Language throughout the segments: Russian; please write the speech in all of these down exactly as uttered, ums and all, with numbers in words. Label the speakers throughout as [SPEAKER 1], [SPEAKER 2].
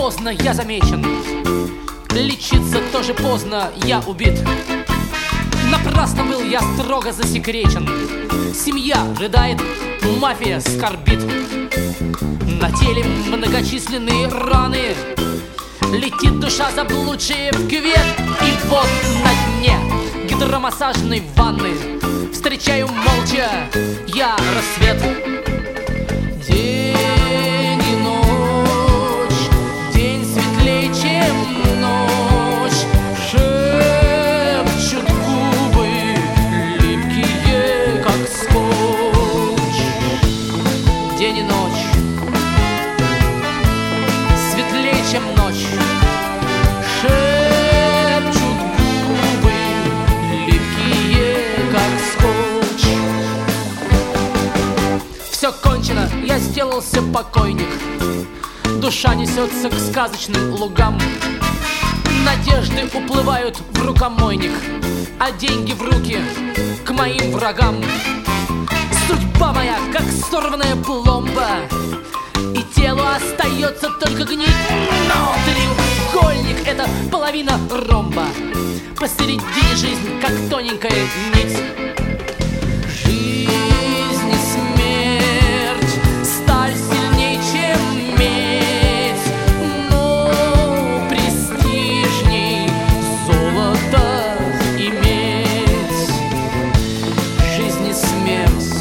[SPEAKER 1] поздно я замечен, лечиться тоже поздно, я убит. Напрасно был я строго засекречен. Семья рыдает, мафия скорбит. На теле многочисленные раны. Летит душа заблудшая в кювет. И вот на дне гидромассажной ванны встречаю молча я рассвет. День и ночь, день светлее, чем ночь. Шепчут губы, липкие, как скотч. День и ночь, светлее, чем ночь. Шепчут губы, липкие, как скотч. Все кончено, я сделался покойник. Душа несется к сказочным лугам. Надежды уплывают в рукомойник, а деньги в руки к моим врагам. Судьба моя, как сорванная пломба, и телу остается только гнить. Но треугольник — это половина ромба. Посередине жизнь, как тоненькая нить. Жизнь и смерть, сталь сильней, чем медь, но престижней золото иметь. Жизнь и смерть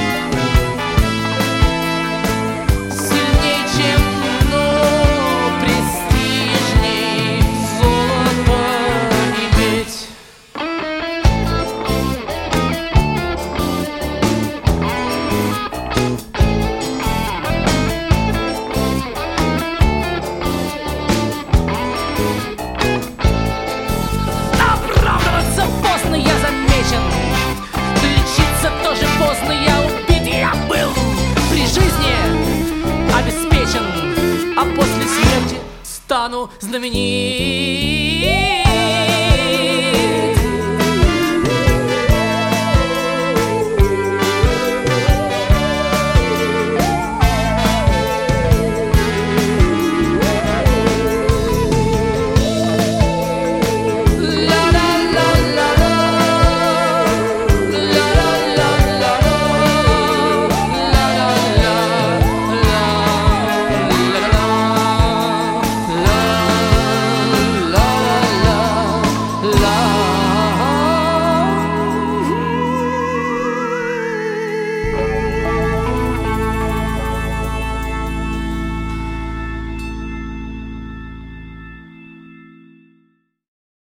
[SPEAKER 1] сильней, чем, но престижней золото иметь. Оправдываться поздно, я замечен. Лечиться тоже поздно, я убит. Я был при жизни обеспечен, а после смерти стану знаменит.